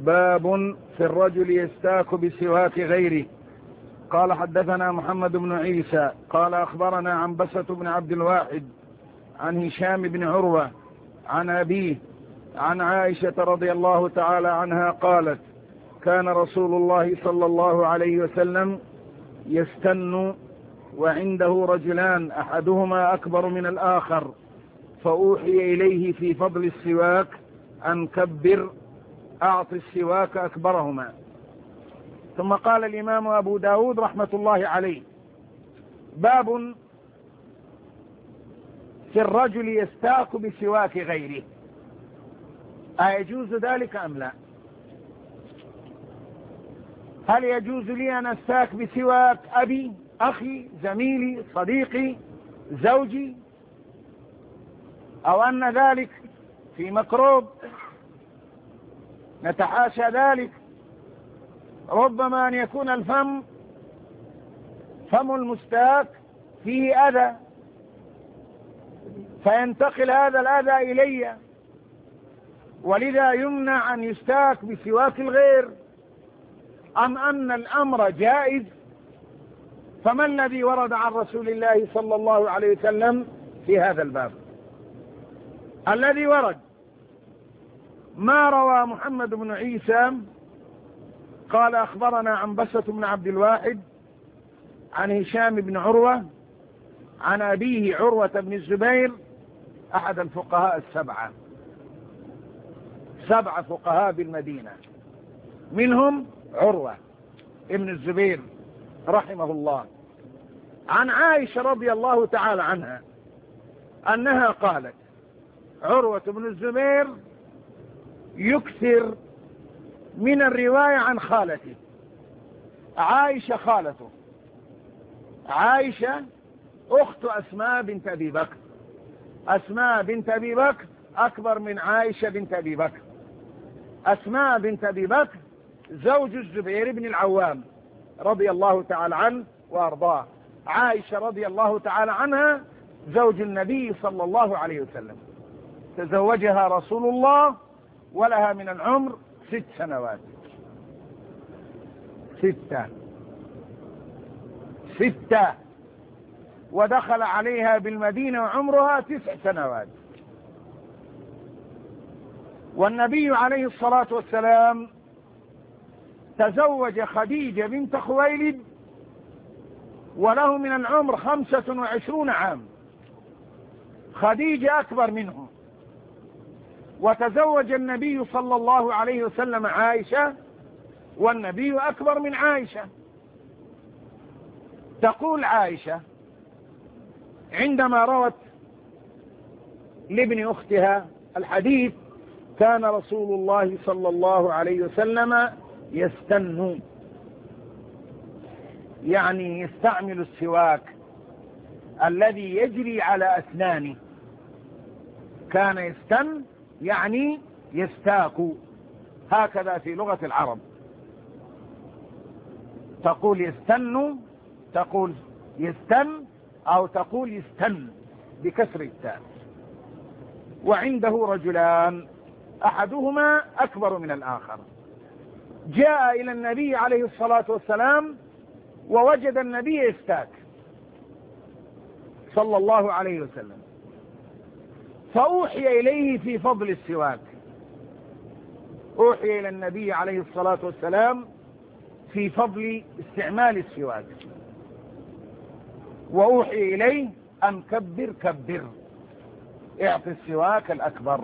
باب في الرجل يستاك بسواك غيره. قال حدثنا محمد بن عيسى قال أخبرنا عنبسة بن عبد الواحد عن هشام بن عروة عن أبيه عن عائشة رضي الله تعالى عنها قالت: كان رسول الله صلى الله عليه وسلم يستن وعنده رجلان أحدهما أكبر من الآخر، فأوحي إليه في فضل السواك أن كبر أعط السواك أكبرهما. ثم قال الإمام أبو داود رحمة الله عليه: باب في الرجل يستاك بسواك غيره، أيجوز ذلك أم لا؟ هل يجوز لي أن أستاك بسواك أبي، أخي، زميلي، صديقي، زوجي، أو أن ذلك في مكروب؟ نتحاشى ذلك. ربما أن يكون الفم المستاك فيه أذى، فينتقل هذا الأذى إلي، ولذا يمنع أن يستاك بسواك الغير، أم أن الأمر جائز؟ فما الذي ورد عن رسول الله صلى الله عليه وسلم في هذا الباب؟ الذي ورد ما روى محمد بن عيسى قال أخبرنا عنبسة بن عبد الواحد عن هشام بن عروة عن أبيه عروة بن الزبير، أحد الفقهاء السبعة، 7 فقهاء بالمدينة، منهم عروة ابن الزبير رحمه الله، عن عائشة رضي الله تعالى عنها أنها قالت: عروة بن الزبير يكثر من الرواية عن خالته عائشة، خالته عائشة أخت أسماء بنت أبي بكر، أسماء بنت أبي بكر أكبر من عائشة بنت أبي بكر. أسماء بنت أبي بكر زوج الزبير بن العوام رضي الله تعالى عنه وأرضاه. عائشة رضي الله تعالى عنها زوج النبي صلى الله عليه وسلم، تزوجها رسول الله ولها من العمر 6 سنوات. 6 ودخل عليها بالمدينة وعمرها 9 سنوات. والنبي عليه الصلاة والسلام تزوج خديجة بنت خويلد وله من العمر 25 عام، خديجة أكبر منه. وتزوج النبي صلى الله عليه وسلم عائشة والنبي أكبر من عائشة. تقول عائشة عندما روت لابن أختها الحديث: كان رسول الله صلى الله عليه وسلم يستن، يعني يستعمل السواك الذي يجري على أسنانه. كان يستن يعني يستاك، هكذا في لغة العرب. تقول يستن، تقول يستن، أو تقول يستن بكسر التاء. وعنده رجلان أحدهما أكبر من الآخر. جاء إلى النبي عليه الصلاة والسلام ووجد النبي يستاك صلى الله عليه وسلم، فأوحي إليه في فضل السواك. أوحي إلى النبي عليه الصلاة والسلام في فضل استعمال السواك، وأوحي إليه أن كبر اعطي السواك الأكبر.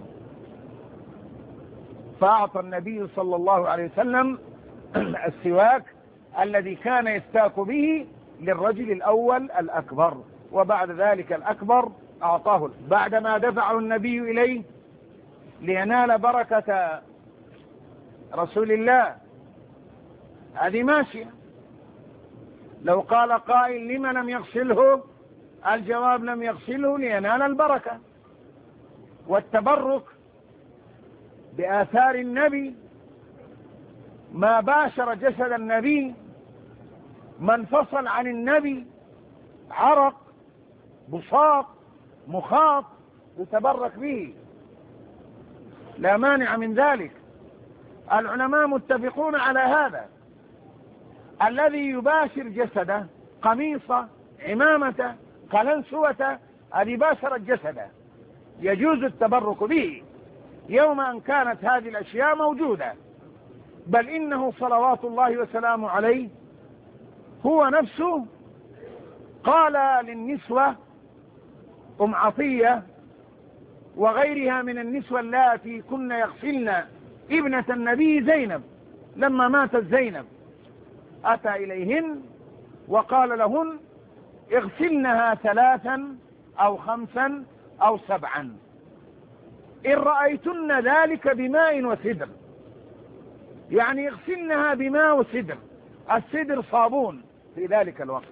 فأعطى النبي صلى الله عليه وسلم السواك الذي كان يستاك به للرجل الأول الأكبر، وبعد ذلك الأكبر أعطاه بعدما دفعه النبي إليه لينال بركة رسول الله. هذه ماشية. لو قال قائل: لما لم يغسله؟ الجواب: لم يغسله لينال البركة والتبرك بآثار النبي. ما باشر جسد النبي، ما انفصل عن النبي عرق، بصاق، مخاط، يتبرك به، لا مانع من ذلك. العلماء متفقون على هذا. الذي يباشر جسده، قميصه، عمامته، قلنسوته، هذه باشرت جسده، يجوز التبرك به يوم أن كانت هذه الأشياء موجودة. بل إنه صلوات الله وسلامه عليه هو نفسه قال للنسوة أم عطية وغيرها من النسوة اللاتي كن يغسلن ابنة النبي زينب لما ماتت زينب، أتى إليهن وقال لهن اغسلنها 3 أو 5 أو 7 إن رأيتن ذلك بماء وسدر، يعني اغسلنها بماء وسدر، السدر صابون في ذلك الوقت،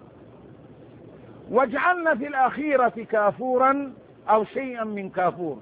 واجعلن في الأخيرة كافورا أو شيئا من كافور،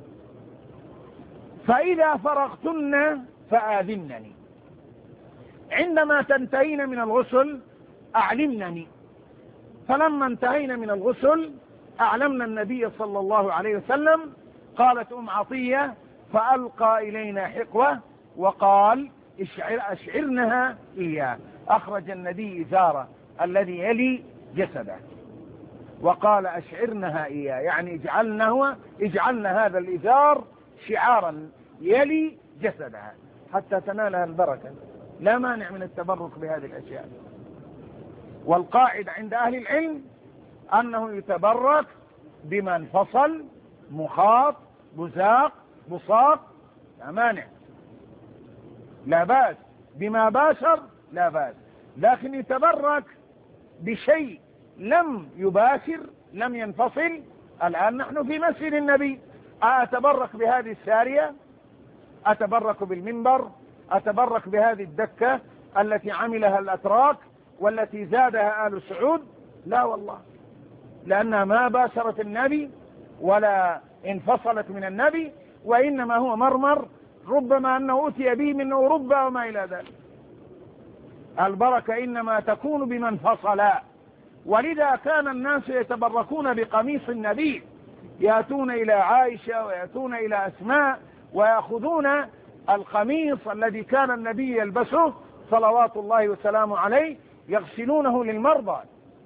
فإذا فرغتن فآذنني، عندما تنتهين من الغسل أعلمنني. فلما انتهينا من الغسل أعلمنا النبي صلى الله عليه وسلم. قالت أم عطية فألقى إلينا حقوة وقال أشعرنها إياه، أخرج النبي إزاره الذي يلي جسده وقال أشعرنها إياه، يعني اجعلنا هذا الإزار شعارا يلي جسدها حتى تنالها البركة. لا مانع من التبرك بهذه الأشياء. والقاعدة عند أهل العلم أنه يتبرك بما انفصل، مخاط، بزاق، بصاق، لا مانع، لا بأس. بما باشر لا بأس، لكن يتبرك بشيء لم يباشر، لم ينفصل. الآن نحن في مسجد النبي، أتبرك بهذه السارية، أتبرك بالمنبر، أتبرك بهذه الدكة التي عملها الأتراك والتي زادها آل سعود؟ لا والله، لأنها ما باشرت النبي ولا انفصلت من النبي، وإنما هو مرمر ربما أنه أتي به من أوروبا وما إلى ذلك. البركة إنما تكون بمن فصل. ولذا كان الناس يتبركون بقميص النبي، يأتون إلى عائشة ويأتون إلى أسماء ويأخذون القميص الذي كان النبي يلبسه صلوات الله وسلامه عليه، يغسلونه للمرضى،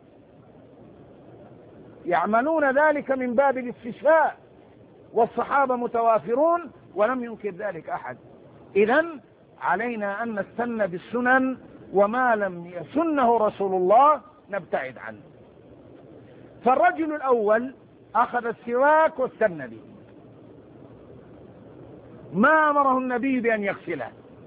يعملون ذلك من باب الاستشفاء، والصحابة متوافرون ولم ينكر ذلك أحد. إذن علينا أن نستنى بالسنن، وما لم يسنه رسول الله نبتعد عنه. فالرجل الأول أخذ السواك واستنى به، ما أمره النبي بأن يغسله،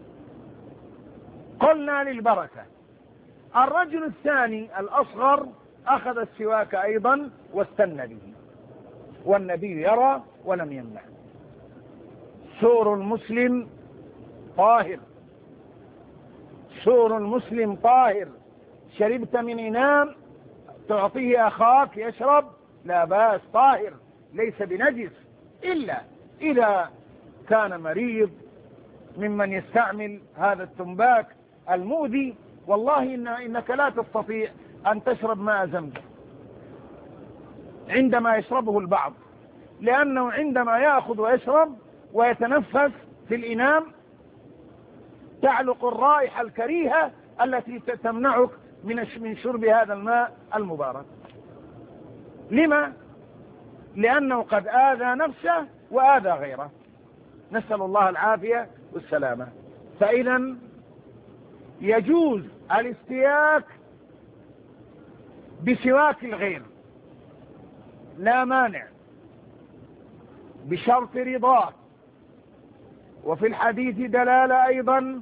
قلنا للبركة. الرجل الثاني الأصغر أخذ السواك أيضا واستنى به، والنبي يرى ولم يمنع. سور المسلم طاهر، سور المسلم طاهر. شربت من إناء تعطيه أخاك يشرب لا بأس، طاهر ليس بنجس، إلا إذا كان مريض ممن يستعمل هذا التنباك المؤذي. والله إنك لا تستطيع أن تشرب ماء زمزم عندما يشربه البعض، لأنه عندما يأخذ ويشرب ويتنفس في الإناء تعلق الرائحة الكريهة التي تمنعك من شرب هذا الماء المبارك. لما؟ لأنه قد آذى نفسه وآذى غيره، نسأل الله العافية والسلامة. فإذا يجوز الاستياك بسواك الغير، لا مانع، بشرط رضاه. وفي الحديث دلالة أيضا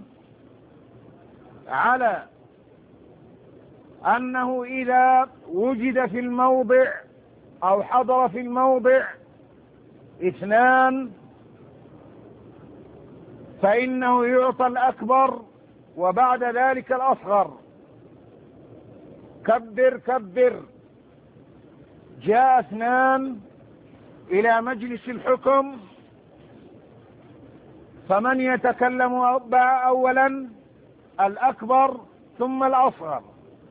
على أنه إذا وجد في الموضع أو حضر في الموضع 2 فإنه يعطى الأكبر وبعد ذلك الأصغر. كبر كبر. جاء 2 إلى مجلس الحكم، فمن يتكلم أولا؟ الأكبر ثم الأصغر.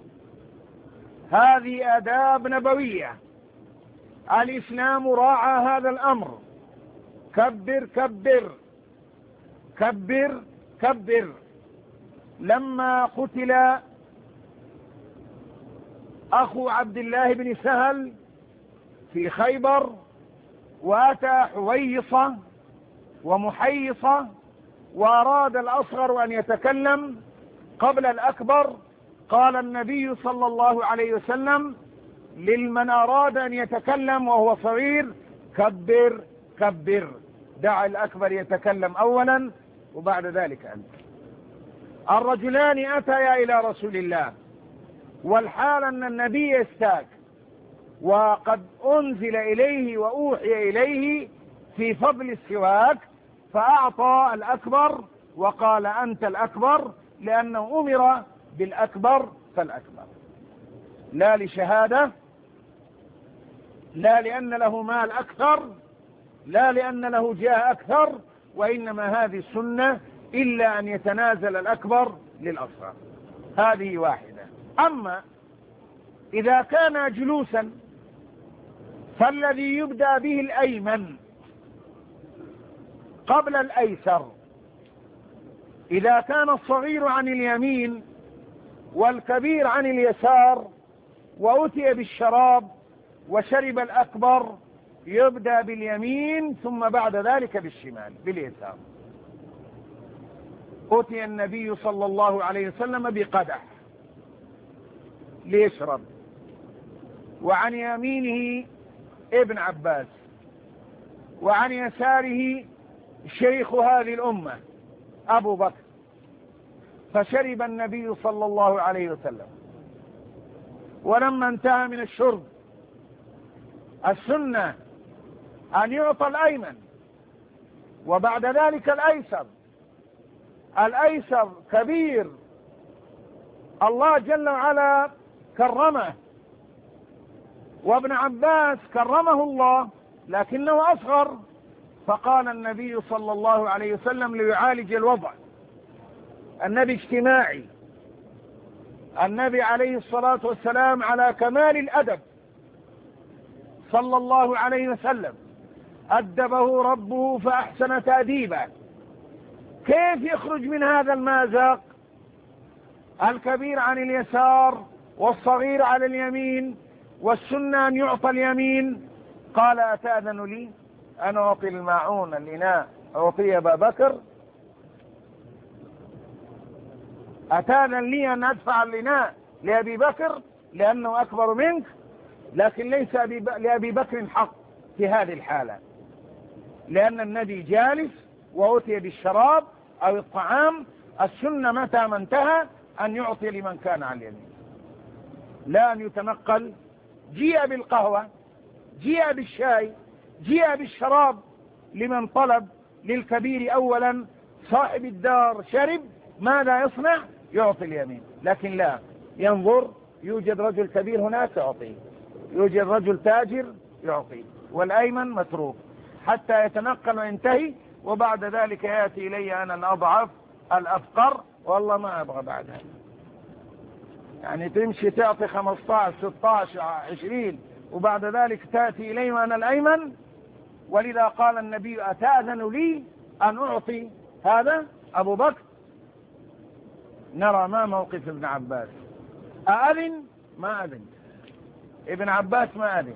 هذه آداب نبوية، الإسلام راعى هذا الأمر. كبر كبر كبر كبر. لما قتل أخو عبد الله بن سهل في خيبر وأتى حويصة ومحيصة وأراد الأصغر أن يتكلم قبل الأكبر، قال النبي صلى الله عليه وسلم لمن أراد أن يتكلم وهو صغير: كبر كبر، دع الأكبر يتكلم أولا وبعد ذلك أنت. الرجلان أتيا إلى رسول الله والحال أن النبي يستاك وقد أنزل إليه وأوحي إليه في فضل السواك، فأعطى الأكبر وقال: أنت الأكبر، لأنه أمر بالأكبر فالأكبر، لا لشهادة، لا لأن له مال أكثر، لا لأن له جاه أكثر، وإنما هذه السنة إلا أن يتنازل الأكبر للأصغر. هذه واحدة. أما إذا كان جلوسا فالذي يبدأ به الأيمن قبل الأيسر. إذا كان الصغير عن اليمين والكبير عن اليسار وأتي بالشراب وشرب الأكبر، يبدأ باليمين ثم بعد ذلك بالشمال باليسار. أتي النبي صلى الله عليه وسلم بقدح ليشرب، وعن يمينه ابن عباس، وعن يساره شيخ هذه الأمة أبو بكر، فشرب النبي صلى الله عليه وسلم. ولما انتهى من الشرب، السنة أن يعطى الأيمن وبعد ذلك الأيسر. الأيسر كبير، الله جل وعلا كرمه، وابن عباس كرمه الله لكنه أصغر، فقال النبي صلى الله عليه وسلم ليعالج الوضع. النبي اجتماعي، النبي عليه الصلاة والسلام على كمال الأدب صلى الله عليه وسلم، أدبه ربه فأحسن تأديبه. كيف يخرج من هذا المازق؟ الكبير عن اليسار والصغير على اليمين، والسنة أن يعطى اليمين. قال: أتأذن لي أن أعطي الماعون الإناء أعطي أبا بكر؟ أتأذن لي أن أدفع الإناء لأبي بكر لأنه أكبر منك؟ لكن ليس لأبي بكر حق في هذه الحالة، لأن النبي جالس وأتي بالشراب أو الطعام. السنة متى ما انتهى أن يعطي لمن كان على اليمين، لا أن يتنقل. جيء بالقهوة، جيء بالشاي، جيء بالشراب لمن طلب. للكبير أولا، صاحب الدار شرب، ماذا يصنع؟ يعطي اليمين. لكن لا، ينظر، يوجد رجل كبير هناك يعطيه، يوجد رجل تاجر يعطيه، والأيمن متروك حتى يتنقل وينتهي، وبعد ذلك يأتي إلي أنا الأضعف الأفقر، والله ما أبغى بعدها. يعني تمشي تعطي 15 16 20 وبعد ذلك تأتي إلي وأنا الأيمن. ولذا قال النبي: أتأذن لي أن أعطي هذا أبو بكر؟ نرى ما موقف ابن عباس. أأذن؟ ما أذن. ابن عباس ما أذن.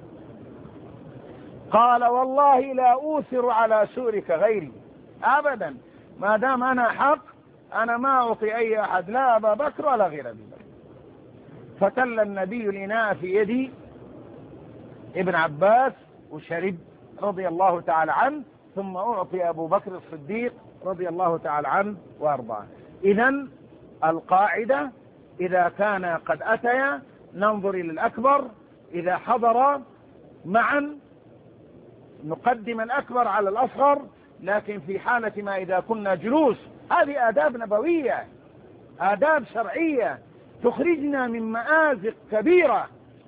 قال: والله لا أوثر على سورك غيري أبدا، ما دام أنا حق أنا ما أعطي أي أحد، لا أبا بكر ولا غير أبي بكر. فتل النبي الإناء في يدي ابن عباس وشرب رضي الله تعالى عنه، ثم أعطي أبو بكر الصديق رضي الله تعالى عنه وأرضاه. إذن القاعدة: إذا كان قد أتيا ننظر إلى الأكبر، إذا حضر معا نقدم الأكبر على الأصغر. لكن في حالة ما إذا كنا جلوس، هذه آداب نبوية، آداب شرعية تخرجنا من مآزق كبيرة.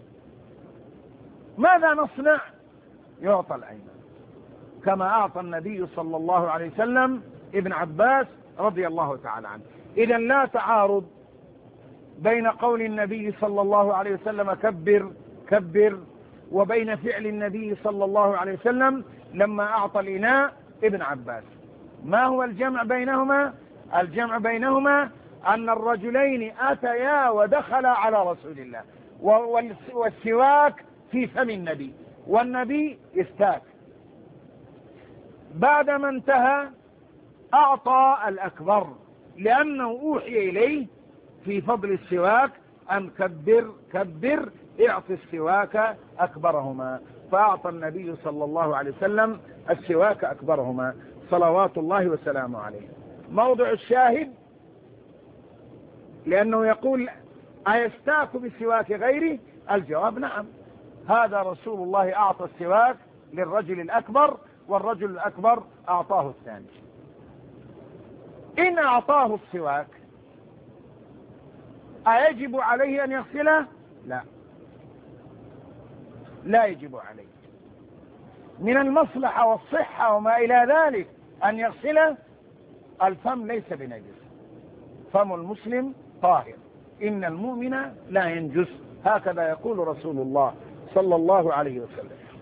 ماذا نصنع؟ يعطى الأيمن كما أعطى النبي صلى الله عليه وسلم ابن عباس رضي الله تعالى عنه. إذن لا تعارض بين قول النبي صلى الله عليه وسلم كبر كبر وبين فعل النبي صلى الله عليه وسلم لما أعطى الإناء ابن عباس. ما هو الجمع بينهما؟ الجمع بينهما أن الرجلين أتيا ودخلا على رسول الله، والسواك في فم النبي، والنبي استاك. بعدما انتهى أعطى الأكبر، لأنه أوحي إليه في فضل السواك أن كبر اعطي السواك أكبرهما، فأعطى النبي صلى الله عليه وسلم السواك أكبرهما صلوات الله وسلامه عليه. موضع الشاهد لأنه يقول أيستاك بسواك غيره؟ الجواب نعم، هذا رسول الله أعطى السواك للرجل الأكبر، والرجل الأكبر أعطاه الثاني. إن أعطاه السواك أيجب عليه أن يغسله؟ لا يجب عليه. من المصلحة والصحة وما إلى ذلك أن يغسله. الفم ليس بنجس، فم المسلم طاهر، إن المؤمن لا ينجس، هكذا يقول رسول الله صلى الله عليه وسلم.